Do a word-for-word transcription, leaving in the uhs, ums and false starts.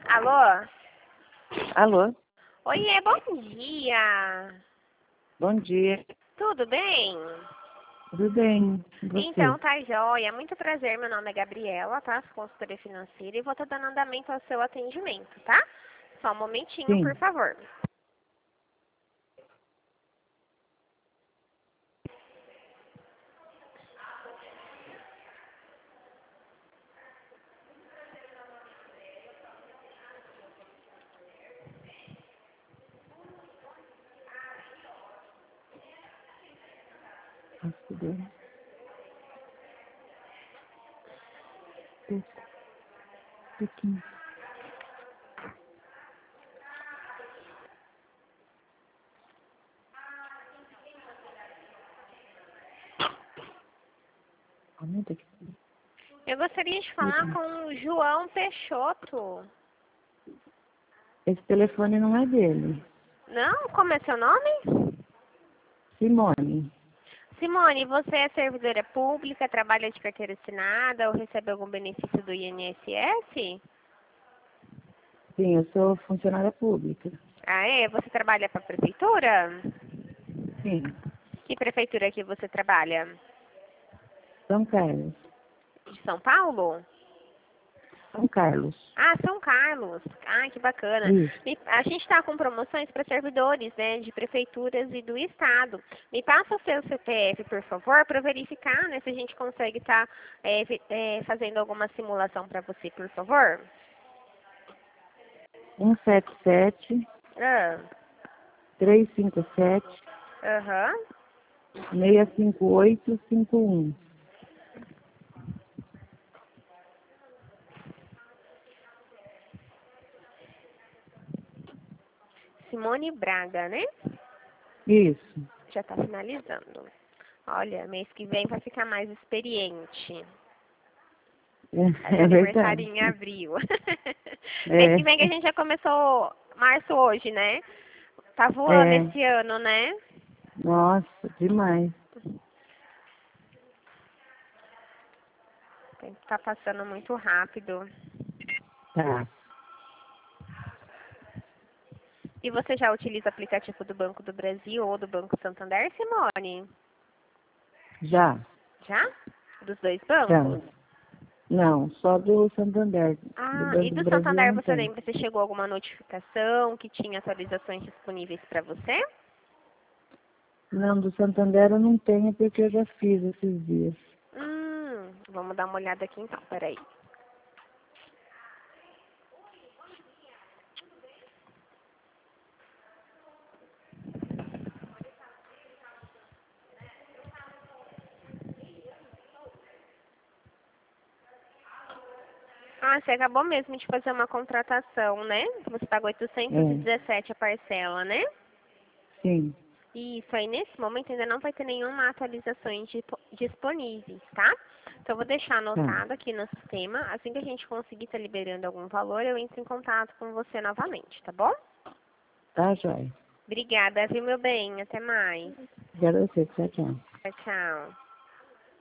Alô? Alô, Oiê, bom dia. bom dia. Tudo bem? Tudo bem? E Então, você? tá joia. Muito prazer, meu nome é Gabriela, tá? Sou consultora financeira e vou estar dando andamento ao seu atendimento, tá? Só um momentinho, por Sim. favor. Nossa, tudo bem. Pouco, pouquinho. Aumenta aqui. Eu gostaria de falar com o João Peixoto. Esse telefone não é dele. Não? Como é seu nome? Simone. Simone, você é servidora pública, trabalha de carteira assinada ou recebe algum benefício do I N S S? Sim, eu sou funcionária pública. Ah, é? Você trabalha para a prefeitura? Sim. Que prefeitura que você trabalha? São Carlos. De São Paulo? São Carlos. Ah, São Carlos. Ah, que bacana. Isso. Me- A gente está com promoções para servidores, né, de prefeituras e do estado. Me passa o seu C P F, por favor, para verificar, né, se a gente consegue estar fazendo alguma simulação para você, por favor. um sete sete, Ah, três cinco sete, aham. seis cinco oito cinco um. Simone Braga, né? Isso. Já está finalizando. Olha, mês que vem vai ficar mais experiente. Faz É, é aniversário verdade. em abril. Mês que vem que a É. gente já começou março hoje, né? Tá voando É. esse ano, né? Nossa, demais. O tempo tá passando muito rápido. Tá. E você já utiliza o aplicativo do Banco do Brasil ou do Banco Santander, Simone? Já. Já? Dos dois Já. bancos? Não, só do Santander. Do Ah, e Banco do do Brasil Santander não você tem. lembra se chegou alguma notificação que tinha atualizações disponíveis para você? Não, do Santander eu não tenho porque eu já fiz esses dias. Hum, vamos dar uma olhada aqui então, peraí. Ah, você acabou mesmo de fazer uma contratação, né? Você pagou oitocentos e É, dezessete a parcela, né? sim. Isso aí, nesse momento ainda não vai ter nenhuma atualização dispo- disponíveis, tá? Então, eu vou deixar Tá. anotado aqui no sistema. Assim que a gente conseguir estar liberando algum valor, eu entro em contato com você novamente, tá bom? Tá, joia. Obrigada, viu, meu bem? Até mais. Obrigada a você. Tchau, tchau. Tchau, tchau.